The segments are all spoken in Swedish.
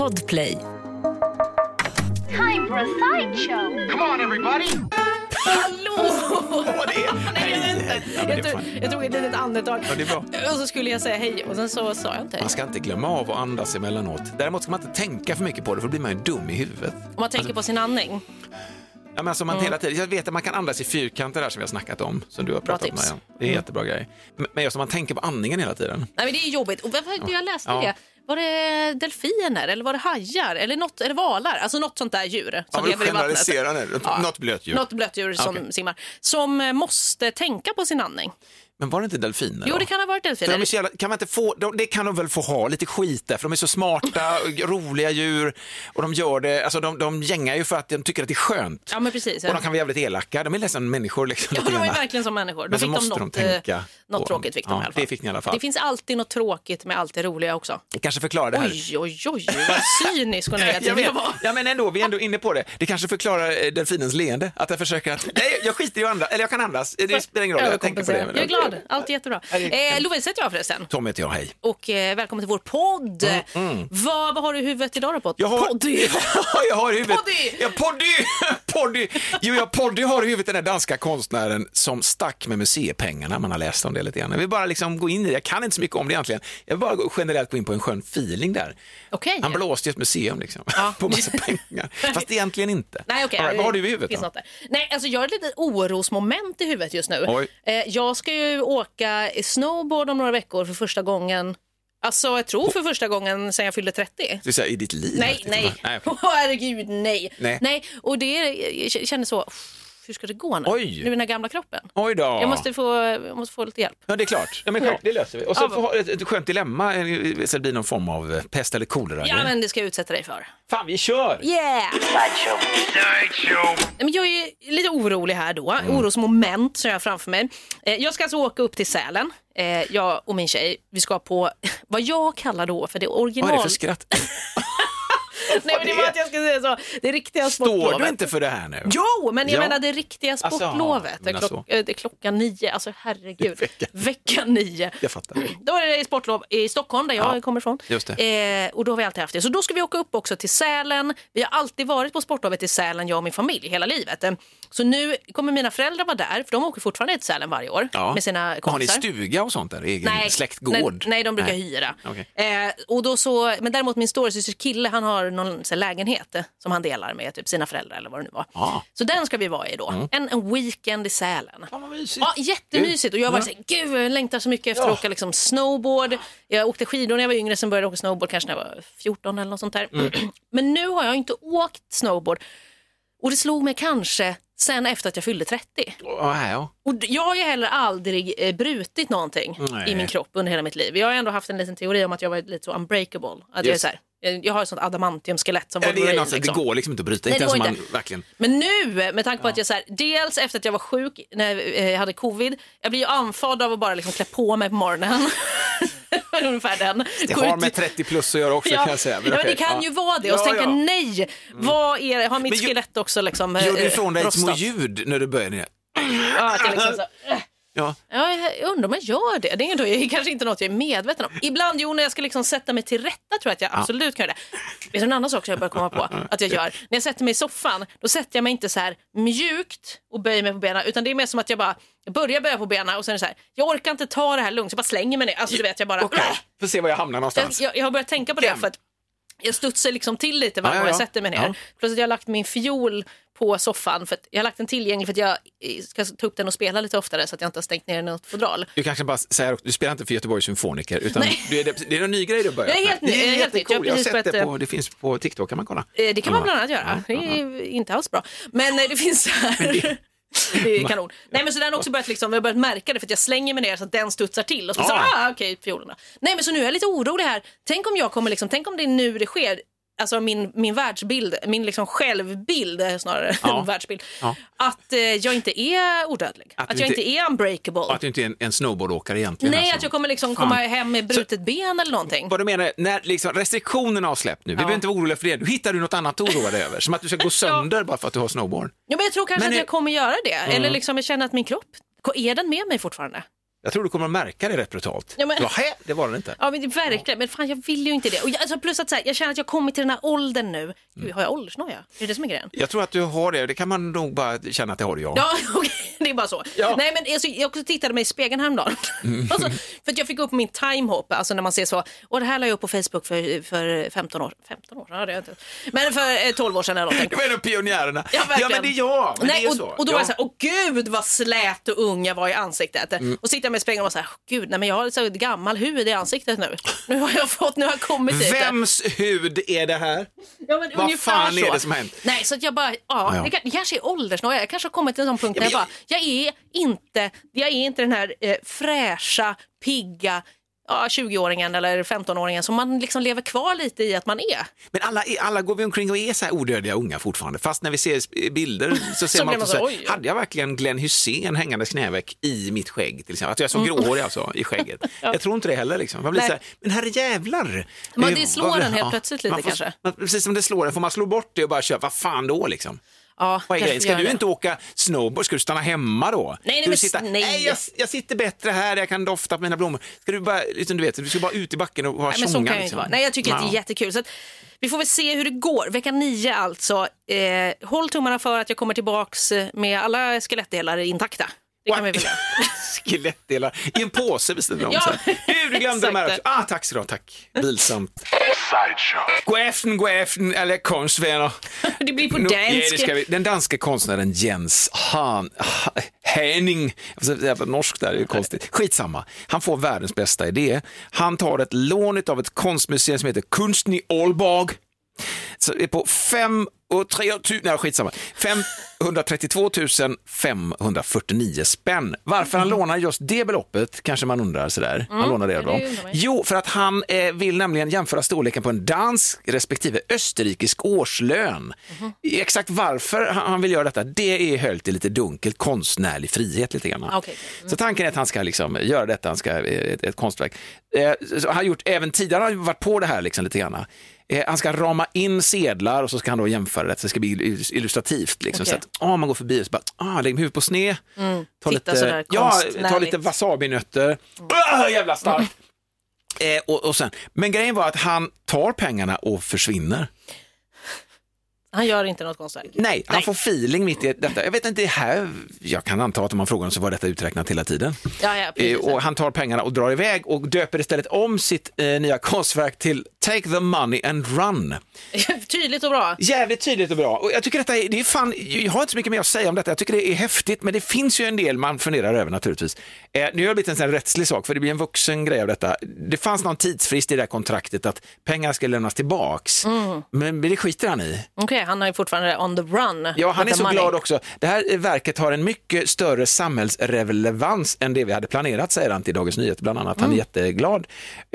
Podplay. Time for a sideshow. Come on everybody! Hallå! Vad det är? Jag tog ett litet andetag. Ja, det är bra. Och så skulle jag säga hej och sen så sa jag inte hej. Man ska inte glömma av att andas emellanåt. Däremot ska man inte tänka för mycket på det, för då blir man ju dum i huvudet. Om man tänker på sin andning. Ja, men alltså man hela tiden, jag vet att man kan andas i fyrkanter där som vi har snackat om, som du har pratat med om. Det är jättebra grej. Men just om man tänker på andningen hela tiden. Nej, men det är jobbigt. Och jag läste det. Var det delfiner eller var det hajar eller något, eller valar? Alltså något sånt där djur som lever i vattnet. Något blötdjur. Något blötdjur som simmar. Som måste tänka på sin andning. Men var det inte delfiner? Jo, det kan ha varit delfiner. Kan man inte få, det kan de väl få ha lite skit där, för de är så smarta, roliga djur, och de gör det, alltså de gängar ju för att de tycker att det är skönt. Ja, men precis. Och de kan vara jävligt elaka, de är nästan människor liksom. Ja, de är verkligen som människor. Men så måste de tänka. Något tråkigt fick de i alla fall. Det fick ni i alla fall. Det finns alltid något tråkigt med allt det roliga också. Det kanske förklarar det här. Oj, vad cynisk och negativ jag var. Ja, men ändå, vi är ändå inne på det. Det kanske förklarar delfinens leende, att jag försöker att, nej, jag skiter i andra, eller jag kan andas, det spelar ingen roll, jag tänker på det. Jag är glad, allt är jättebra. Lovisa heter jag förresten. Tom heter jag, hej. Och välkommen till vår podd. Vad har du i huvudet idag då på? Jag har i huvudet. Poddy. Poddy har i huvudet den där danska konstnären som stack med museipengarna. Man har läst om det lite grann. Jag vill bara liksom gå in i det. Jag kan inte så mycket om det egentligen. Jag vill bara generellt gå in på en skön feeling där. Okay. Han blåste i ett museum liksom. På massa pengar. Fast egentligen inte. Nej, okay. Right, vad har du i huvudet då? Nej, alltså jag har ett litet orosmoment i huvudet just nu. Jag ska ju åka snowboard om några veckor för första gången. Alltså jag tror för första gången sedan jag fyllde 30. Du säger i ditt liv? Nej. Herregud, nej. Och det kändes så, hur ska det gå nu? Nu i den här gamla kroppen. Oj då. Jag måste få lite hjälp. Ja, det är klart. Ja, men klart, det löser vi. Och så får ett skönt dilemma, så det blir någon form av pest eller kolera. Ja, men det ska jag utsätta dig för. Fan, vi kör! Yeah! Sideshow! Men jag är lite orolig här då. Orosmoment som jag har framför mig. Jag ska alltså åka upp till Sälen. Jag och min tjej, vi ska på vad jag kallar då för det original... Vad är det för skratt? Nej, men det var att jag ska säga så. Det riktiga sportlovet. Står du inte för det här nu? Jo, men jag menar det riktiga sportlovet. Det är klockan 9, alltså herregud. Veckan 9. Jag fattar. Då är det sportlov i Stockholm där jag kommer ifrån. Just det. Och då har vi alltid haft det. Så då ska vi åka upp också till Sälen. Vi har alltid varit på sportlovet i Sälen, jag och min familj, hela livet. Så nu kommer mina föräldrar vara där, för de åker fortfarande till Sälen varje år med sina kompisar. Har ni stuga och sånt där? Egen släktgård? Nej, de brukar hyra. Okay. Och då så, men däremot min storasyster kille, han har någon så lägenhet som han delar med typ sina föräldrar eller vad det nu var. Så den ska vi vara i då. En weekend i Sälen. Ja, jättemysigt. Och jag var så här, gud, jag längtar så mycket efter att åka liksom snowboard. Jag åkte skidor när jag var yngre, sen började jag åka snowboard kanske när jag var 14 eller något sånt där. Men nu har jag inte åkt snowboard. Och det slog mig kanske sen efter att jag fyllde 30. Och jag har ju heller aldrig brutit någonting i min kropp under hela mitt liv. Jag har ändå haft en liten teori om att jag var lite så unbreakable. Att jag är så här, jag har ett sånt adamantium-skelett som det är något, liksom. Det går liksom inte att bryta. Inte man, verkligen. Men nu, med tanke på att jag så här, dels efter att jag var sjuk när jag hade covid, jag blir ju anfad av att bara liksom klä på mig på morgonen. Ungefär den. Det har med 30 plus att göra också, kan jag säga. Men det kan ju vara det. Och så tänka, nej, vad är det? Har mitt skelett också liksom gör du ifrån dig små ljud när du börjar ner? Ja, det är liksom så... Ja, jag undrar om jag gör det. Det är kanske inte något jag är medveten om. Ibland, när jag ska liksom sätta mig till rätta, tror jag att jag absolut kan göra det. Vet du en annan sak som jag börjar komma på att jag gör? När jag sätter mig i soffan, då sätter jag mig inte så här mjukt och böjer mig på benen, utan det är mer som att jag börjar böja på benen och sen är det så här, jag orkar inte ta det här lugnt, jag bara slänger mig ner. Alltså du vet, jag bara... Får se var jag hamnar någonstans. Jag har börjat tänka på det för att jag studsar liksom till lite varje gång jag sätter mig ner. Plus att jag har lagt min fiol på soffan, för att jag har lagt den tillgänglig för att jag ska ta upp den och spela lite oftare, så att jag inte har stängt ner den i något fodral. Du kanske bara säger, du spelar inte för Göteborgs symfoniker, utan det är en ny grej du börjar med. Det är helt nytt. Jag har sett det det finns på TikTok, kan man kolla. Det kan man bland annat göra. Det är inte alls bra. Men det finns här... Det är kanon. Nej, men så den har också börjat liksom, jag har börjat märka det för att jag slänger mig ner så att den studsar till och så okej, fiolerna. Nej, men så nu är jag lite orolig här. Tänk om jag kommer liksom, tänk om det är nu det sker. Alltså min världsbild, min liksom självbild snarare än världsbild. Att jag inte är odödlig. Att jag inte är unbreakable. Att du inte är en snowboardåkare egentligen. Nej, alltså. Att jag kommer liksom komma hem med brutet ben eller någonting. Vad du menar, när liksom restriktionerna har släppt nu, vi behöver inte vara oroliga för det. Du hittar du något annat att oroa dig över. Som att du ska gå sönder bara för att du har snowboard. Ja, men jag tror kanske att jag kommer göra det. Eller liksom jag känner att min kropp, är den med mig fortfarande? Jag tror du kommer att märka det rätt brutalt. Ja, men... Det var det inte. Ja, men det är verkligen. Men fan, jag vill ju inte det. Och alltså, plus att så här, jag känner att jag kommit till den här åldern nu. Gud, har jag åldersnoja? Är det det som är grejen? Jag tror att du har det. Det kan man nog bara känna att det har du, Ja, okej. Det är bara så. Ja. Nej, men alltså, jag också tittade mig i spegeln häromdagen. Alltså, för att jag fick upp min timehop. Alltså när man ser så. Och det här la jag upp på Facebook för 15 år. 15 år? Ja, det är inte. Men för 12 år sedan eller någonting. Det var en av pionjärerna. Ja, verkligen. Men det är jag. Men nej, det är och, så. och då var jag så här, åh gud vad slät och ung jag var i ansiktet. Och sitter jag med spegeln och var så här, gud, nej men jag har så gammal hud i ansiktet nu. Nu har jag kommit dit. Vems hud är det här? Ja, men vad fan så. är det som har hänt? Nej, så att jag bara, det kanske är åldersnoja. Jag kanske har kommit till en sån punkt där jag är inte den här fräscha, pigga 20-åringen eller 15-åringen som man liksom lever kvar lite i att man är. Men alla går vi omkring och är så här odödliga unga fortfarande. Fast när vi ser bilder så ser man också så hade jag verkligen Glenn Hysén hängande knäveck i mitt skägg till exempel? Att jag är så gråhårig alltså i skägget. Jag tror inte det heller liksom. Man blir så här, men herre jävlar. Men det slår en helt plötsligt lite kanske. Precis som det slår en får man slå bort det och bara köpa, vad fan då liksom. Ja, ska du inte åka snowboard? Ska du stanna hemma då? Nej, jag sitter bättre här, jag kan dofta på mina blommor. Ska du bara, liksom, du ska bara ut i backen och vara sånga liksom. Nej, jag tycker att det är jättekul. Så att vi får väl se hur det går. Vecka 9 alltså. Håll tummarna för att jag kommer tillbaks med alla skelettdelar intakta. Det kan vi väl göra. Skelettdelar i en påse bestämmer de sig. Hur du glömde de här också. Tack så du ha, tack. Bilsamt. God afton, eller konstvänner. Det blir på dansk. Den danska konstnären Jens Henning, norsk där, det är konstigt. Skitsamma, han får världens bästa idé. Han tar ett lån av ett konstmuseum som heter Kunsten i Aalborg. Så det är på 532 549 spänn. Varför han lånar just det beloppet kanske man undrar sådär. Han lånar det då. Jo, för att han vill nämligen jämföra storleken på en dansk respektive österrikisk årslön. Exakt varför han vill göra detta, det är höljt i lite dunkelt konstnärlig frihet lite grann. Så tanken är att han ska liksom göra detta, han ska ett konstverk. Så han har gjort, även tidigare har han varit på det här liksom lite grann. Han ska rama in sedlar och så ska han då jämföra det så det ska bli illustrativt liksom. Så att man går förbi och så bara lägg huvud på sned. Ta lite wasabinötter. Jävla starkt. Och sen, men grejen var att han tar pengarna och försvinner. Han gör inte något konstverk. Nej, han får feeling mitt i detta. Jag vet inte, det här, jag kan anta att om man frågar honom så var detta uträknat hela tiden. Och han tar pengarna och drar iväg och döper istället om sitt nya konstverk till Take the money and run. Tydligt och bra. Jävligt tydligt och bra. Och jag tycker detta det är fan, jag har inte så mycket mer att säga om detta. Jag tycker det är häftigt, men det finns ju en del man funderar över naturligtvis. Nu har det blivit en sån här rättslig sak, för det blir en vuxen grej av detta. Det fanns någon tidsfrist i det här kontraktet att pengar ska lämnas tillbaks. Men det skiter han i. Okej, han är fortfarande on the run. Ja, han är så glad också. Det här verket har en mycket större samhällsrelevans än det vi hade planerat, säger han till Dagens Nyheter bland annat. Han är jätteglad.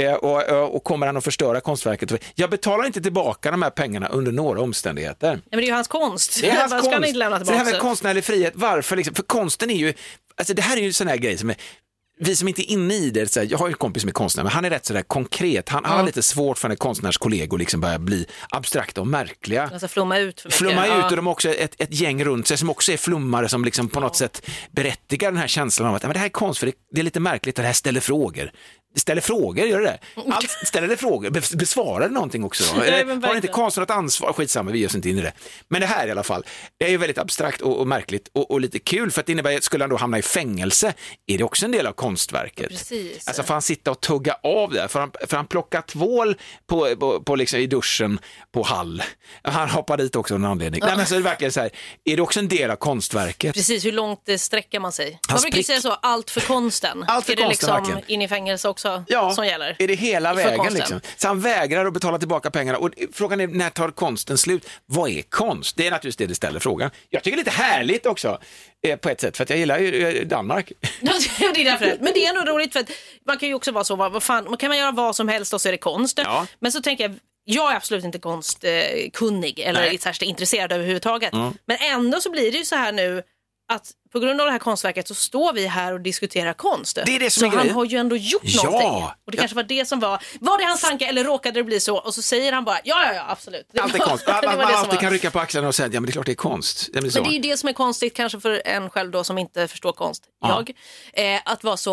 Och kommer han att förstöra konstverket? Jag betalar inte tillbaka de här pengarna under några omständigheter. Nej, men det är ju hans konst. Det är hans konst. Ska han inte lämna tillbaka? Så det här med konstnärlig frihet, varför liksom? För konsten är ju, alltså det här är ju en sån här grej som är, vi som inte är inne i det, så här, jag har ju en kompis som är konstnär, men han är rätt sådär konkret. Han har lite svårt för när konstnärskollegor liksom börjar bli abstrakta och märkliga. Alltså flumma ut för mycket. Flumma ut, och de har också ett gäng runt sig som också är flummare som liksom på något sätt berättigar den här känslan av att men det här är konst, för det är lite märkligt att det här ställer frågor. Ställer frågor, gör det? Ställer det frågor, besvarar det någonting också? Har inte konsten ett ansvar? Skitsamma, vi ger oss inte in i det. Men det här i alla fall, det är ju väldigt abstrakt och märkligt och lite kul, för att det innebär, skulle han då hamna i fängelse, är det också en del av konstverket. Precis. Alltså får han sitta och tugga av det, för han plockar tvål på liksom i duschen på Hall. Han hoppar dit också av en anledning. Nej, men så är det verkligen så här, är det också en del av konstverket? Precis, hur långt sträcker man sig? Man brukar säga så, allt för konsten. Allt för är det konsten, liksom verkligen. In i fängelse också som gäller? Är det hela vägen liksom? Så han vägrar att betala tillbaka pengarna, och frågan är, när tar konsten slut? Vad är konst? Det är naturligtvis det ställer frågan. Jag tycker det är lite härligt också på ett sätt, för att jag gillar ju Danmark. Det är därför. Men det är ändå roligt, för att man kan ju också vara så, vad fan, kan man göra vad som helst och så är det konst. Ja. Men så tänker jag är absolut inte konstkunnig eller särskilt intresserad överhuvudtaget. Men ändå så blir det ju så här nu att på grund av det här konstverket så står vi här och diskuterar konst. Det är det som så är han grejen. har ju ändå gjort någonting. Och det kanske var det som var det hans tanke, eller råkade det bli så? Och så säger han bara, ja, absolut. Allt är konst. Man alltid kan rycka på axlarna och säga, ja men det är klart det är konst. Det är så. Men det är ju det som är konstigt kanske för en själv då som inte förstår konst. Att vara så,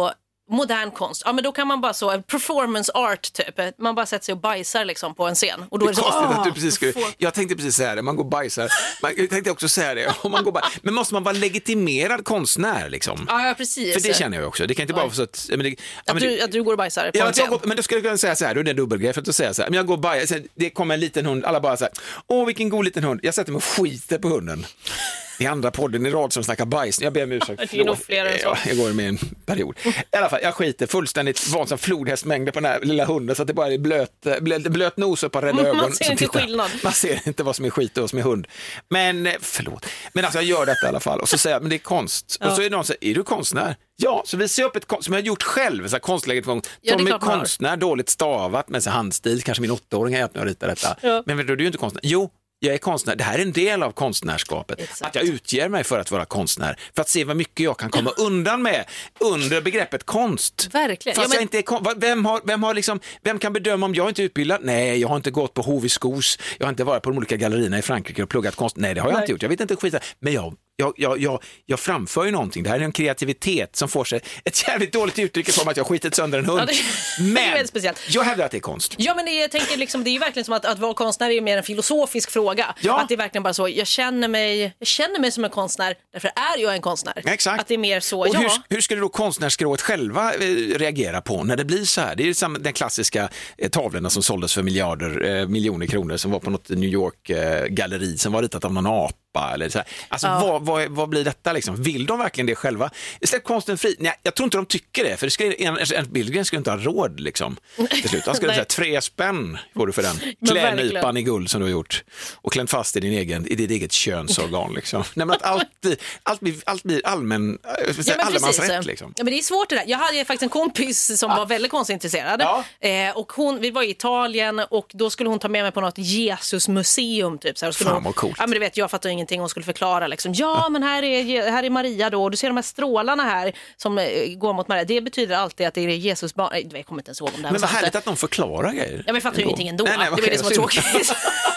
modern konst. Ja, men då kan man bara så, performance art typ. Man bara sätter sig och bajsar liksom på en scen. Och då är det så, att du precis skulle, jag tänkte precis säga det, man går och bajsar. Jag tänkte också säga det. Om man går men måste man vara legitimerad konstnär liksom? Ja, precis. För det känner jag också. Det kan inte bara vara så att... Att du går och bajsar på en scen. Men då skulle jag kunna säga så här, då är det en dubbelgrej för att säga så här. Men jag går och bajsar, det kommer en liten hund, alla bara så här, åh vilken god liten hund. Jag sätter mig och skiter på hunden. I andra podden i rad som snackar bajs. Jag ber om ursäkt. Det är nog fler än så. Ja, jag går med en period. I alla fall, jag skiter fullständigt vansinnigt flodhästmängder på den här lilla hunden så att det bara är blöt nos och ett par rädda ögon. Man ser inte skillnad. Man ser inte vad som är skit och vad som är hund. Men förlåt. Men alltså jag gör detta i alla fall. Och så säger jag, men det är konst. Och så är det någon som säger, är du konstnär? Ja, så vi ser upp ett som jag har gjort själv, så här konstlegitimation. Som är konstnär, dåligt stavat med så handstil. Kanske min 8-åring har hjälpt mig att rita detta. Ja. Men vet du är ju inte konstnär. Jo, jag är konstnär. Det här är en del av konstnärskapet. Exakt. Att jag utger mig för att vara konstnär. För att se vad mycket jag kan komma undan med under begreppet konst. Verkligen. Fast jag inte är vem kan bedöma om jag inte är utbildad? Nej, jag har inte gått på Hoviskos. Jag har inte varit på de olika gallerierna i Frankrike och pluggat konst. Nej, det har jag inte gjort. Jag vet inte skit. Men jag framför ju någonting. Det här är en kreativitet som får sig ett jävligt dåligt uttryck för att jag skitit sönder en hund. Ja, men det är speciellt. Jag hävdar att det är konst. Ja, men jag tänker liksom, det är ju verkligen som att vara konstnär är mer en filosofisk fråga. Ja. Att det är verkligen bara så, jag känner mig som en konstnär, därför är jag en konstnär. Exakt. Att det är mer så, och hur skulle då konstnärsskrået själva reagera på när det blir så här? Det är ju den klassiska tavlorna som såldes för miljoner kronor som var på något New York-galleri som var ritat av någon apa. Eller så här. Alltså vad blir detta liksom? Vill de verkligen det själva? Släpp konsten fri? Nej, jag tror inte de tycker det. För en Billgren skulle inte ha råd liksom. Till slut. Han skulle säga 3 spänn får du för den. Klädnypan i guld som du har gjort. Och klämt fast i ditt eget könsorgan liksom. Nej, men att allt blir allemansrätt liksom. Ja, men det är svårt det där. Jag hade faktiskt en kompis som var väldigt konstintresserad. Ja. Och vi var i Italien och då skulle hon ta med mig på något Jesusmuseum typ. Så här, fan vad coolt. Ja, men du vet, jag fattar ingenting hon skulle förklara liksom. Ja, men här är Maria då. Du ser de här strålarna här som går mot Maria. Det betyder alltid att det är Jesus barn. Nej, jag kommer inte ens ihåg om det här. Men vad härligt att de förklarar grejer. Ja, men jag fattar ju ingenting ändå. Nej, det är det som var tråkigt.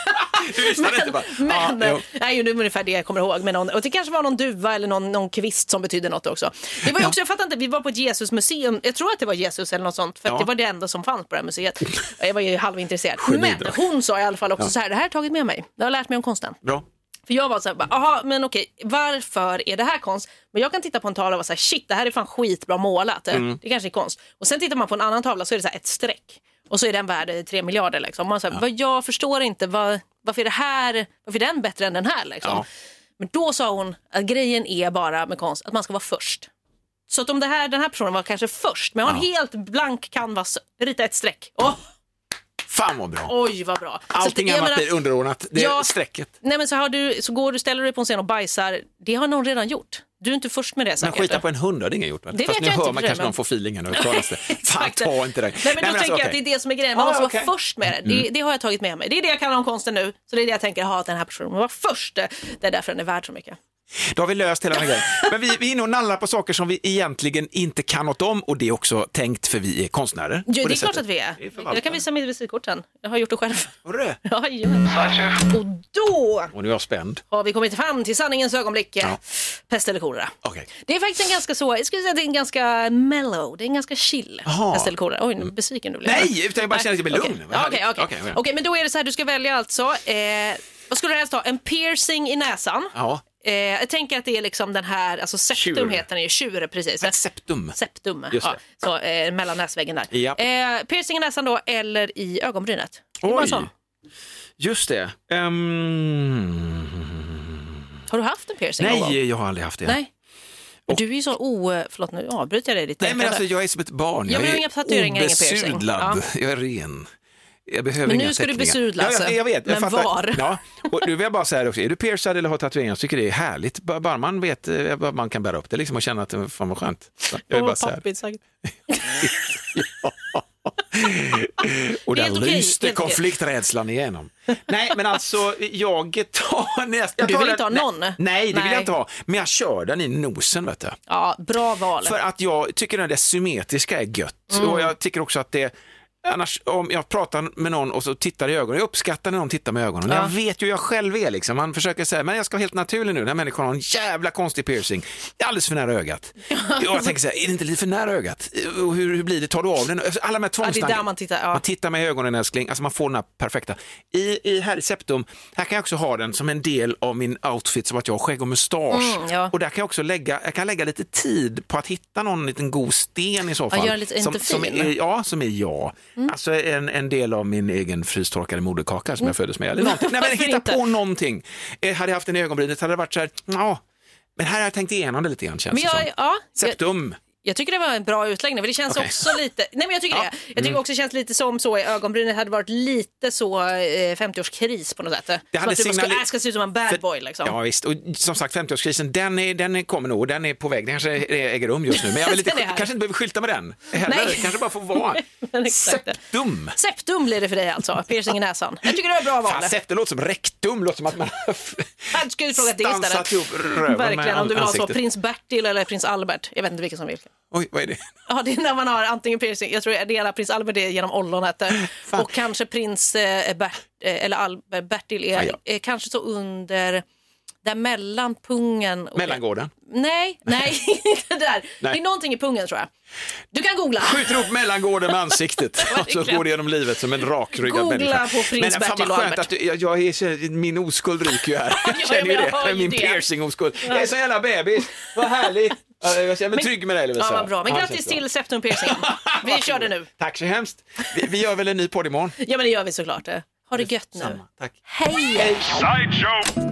Men nej, det är ungefär det jag kommer ihåg med någon, och det kanske var någon duva eller någon kvist som betyder något också. Det var ju också, jag fattar inte, vi var på ett Jesusmuseum. Jag tror att det var Jesus eller något sånt, för att det var det enda som fanns på det här museet. Jag var ju halvintresserad. Men hon sa i alla fall också så här, det här har tagit med mig. Det har lärt mig om konsten. Bra. För jag var så här, aha, men okej, varför är det här konst? Men jag kan titta på en tavla och vara så här, shit, det här är fan skitbra målat. Det kanske är konst. Och sen tittar man på en annan tavla så är det så här ett streck. Och så är den värd 3 miljarder liksom. Man säger, jag förstår inte varför är det här, varför är den bättre än den här liksom. Ja. Men då sa hon att grejen är bara med konst att man ska vara först. Så att om den här personen var kanske först, men har en helt blank canvas, rita ett streck. Fan vad bra. Oj, vad bra. Allting annat blir underordnat. Det är strecket. Nej, men ställer du dig på en scen och bajsar. Det har någon redan gjort. Du är inte först med det. Men skita på en hund har det ingen gjort. Det fast vet jag nu hör inte man kanske någon får feelingen och uttalas det. Fan, ta inte det. Nej, men då tänker jag att det är det som är grejen. Man måste vara först med det. Det har jag tagit med mig. Det är det jag kan om konsten nu. Så det är det jag tänker, att den här personen var först. Det är därför den är värd så mycket. Då har vi löst hela den grejen. Men vi är inne och nallar på saker som vi egentligen inte kan något om, och det är också tänkt för vi är konstnärer. Ja, det är klart att vi är. Jag kan visa mitt visitkort sen. Jag har gjort det själv. Har du det? Ja, och då... Och nu är jag spänd. Har vi kommit fram till sanningens ögonblick. Pest eller kolera. Okay. Det är faktiskt en ganska jag skulle säga att det är en ganska mellow. Det är en ganska chill pest eller kolera. Oj, nu besviken du blir. Nej, utan jag bara känner att jag blir lugn. Okej, men då är det så här, du ska välja alltså. Vad skulle du helst ha? En piercing i näsan. Ja. Jag tänker att det är liksom den här, alltså septum heter den ju, tjur precis. Septum. Ja, så mellan näsväggen där. Ja. Piercing i näsan då, eller i ögonbrynet. Oj, just det. Har du haft en piercing? Nej, jag har aldrig haft det. Nej. Men du är ju så förlåt nu avbryter jag dig lite. Nej, men alltså jag är som ett barn. Jag är obesudlad. Jag är ren. Men nu ska du besudlas. Jag vet. Men var? Ja. Och nu vill jag bara säga också, är du piercad eller har tatueringar, så tycker det är härligt. Bara man vet vad man kan bära upp det liksom, och känna att det fan var skönt. Jag vill bara säga. Och där lyste konflikträdslan igenom. Nej, men alltså jag tar nästan... Du vill inte ha någon? Nej, det vill jag inte ha. Men jag kör den i nosen, vet du. Ja, bra val. För att jag tycker att det symmetriska är gött. Och jag tycker också att det Annars om jag pratar med någon och så tittar i ögonen, jag uppskattar när någon tittar med ögonen. Jag vet ju jag själv är liksom, man försöker säga, men jag ska vara helt naturlig nu, när människan har en jävla konstig piercing. Det är alldeles för nära ögat. Jag tänker så här, är det inte lite för nära ögat? Och hur blir det? Tar du av den? Alla med tvångstankar. Det är där man tittar. Ja. Man tittar med ögonen, älskling. Alltså man får den här perfekta. Här i Septum, här kan jag också ha den som en del av min outfit, som att jag har skägg och mustasch. Ja. Och där kan jag också lägga lite tid på att hitta någon liten god sten i så fall. Ja, gör lite som är jag. Alltså en del av min egen frystorkade moderkaka som jag föddes med. Eller någonting. Nej, men hitta på någonting. Hade jag haft den i ögonbrynet hade det varit så här, men här har jag tänkt igenom det lite grann, känns det som. Septum. Jag tycker det var en bra utläggning, för det känns också lite... Nej, men jag tycker det. Jag tycker också det känns lite som så i ögonbrynet hade varit lite så 50-årskris på något sätt. Det hade så att ska se ut som en bad boy liksom. Ja visst, och som sagt 50-årskrisen, den kommer nog, den är på väg, den kanske äger rum just nu. Men jag vill kanske inte behöver skylta med den heller. Kanske bara får vara. Septum. Septum blir det för dig alltså, piercing i näsan. Jag tycker det var bra val. Septum låter som rektum, låter som att man jag skulle fråga det istället. Verkligen, om du vill ha så prins Bertil eller prins Albert. Jag vet inte vilken som vill. Oj, vad är det? Ja, det är när man har antingen piercing, jag tror det är prins Albert är genom ollonet och kanske prins Bertil är kanske så under där mellan pungen och mellangården. Nej, inte där. Nej. Det är någonting i pungen tror jag. Du kan googla. Skjuter upp mellangården med ansiktet och så går det genom livet som en rakryggad människa. Googla på prins Bertil och Albert. Att min oskuld ryker ju här. Jag känner ju det. Min piercing-oskuld. Jag är så jävla bebis. Vad härligt. Jag känner mig trygg med dig, Lovisa. Ja, vad bra. Men grattis till Septum piercing. Vi kör det nu. Tack så hemskt. Vi gör väl en ny podd imorgon? Ja, men det gör vi såklart. Ha det gött nu. Tack. Hej!